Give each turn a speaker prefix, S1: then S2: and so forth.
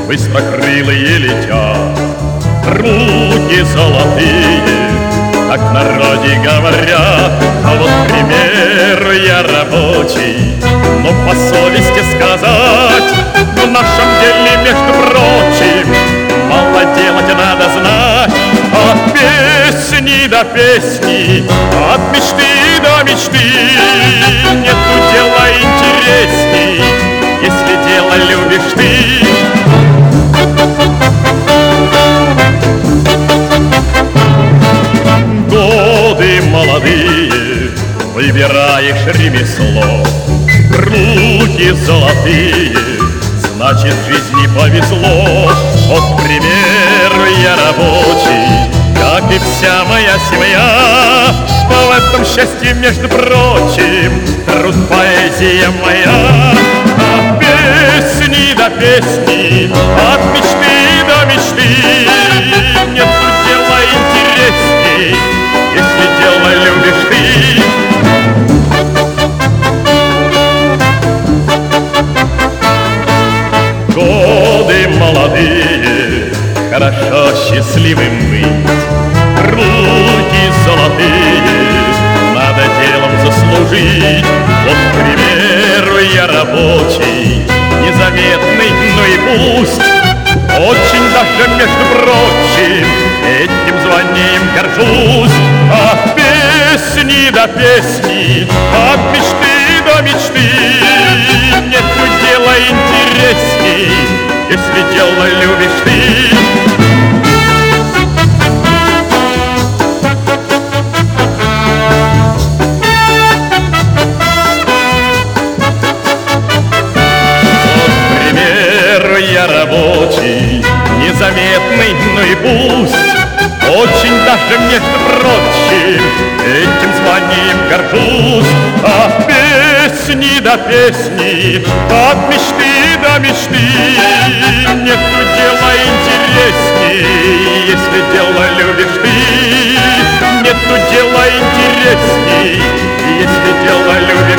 S1: быстрокрылые летят, руки золотые, так в народе говорят. А вот, к примеру, я рабочий, но по совести сказать, в нашем деле, между прочим, мало делать надо знать. От песни до песни, от мечты до мечты, нету дела интересней, если дело любишь ты. Годы молодые, выбираешь ремесло, руки золотые, значит, в жизни повезло. Вот, к примеру, я рабочий, как и вся моя семья. В этом счастье, между прочим, труд, поэзия моя. От песни до песни, от мечты до мечты, нету дела интересней, если дело любишь ты. Годы молодые, хорошо счастливым быть, руки золотые, надо делом заслужить. Вот, к примеру, я рабочий, незаметный, но и пусть, очень даже, между прочим, этим званием горжусь. От песни до песни, от мечты до мечты, нету дела интересней, если дело любишь ты. Я рабочий, незаметный, но и пусть, очень даже, между прочим, этим званием горжусь. От песни до песни, от мечты до мечты, нету дела интересней, если дело любишь ты. Нету дела интересней, если дело любишь ты.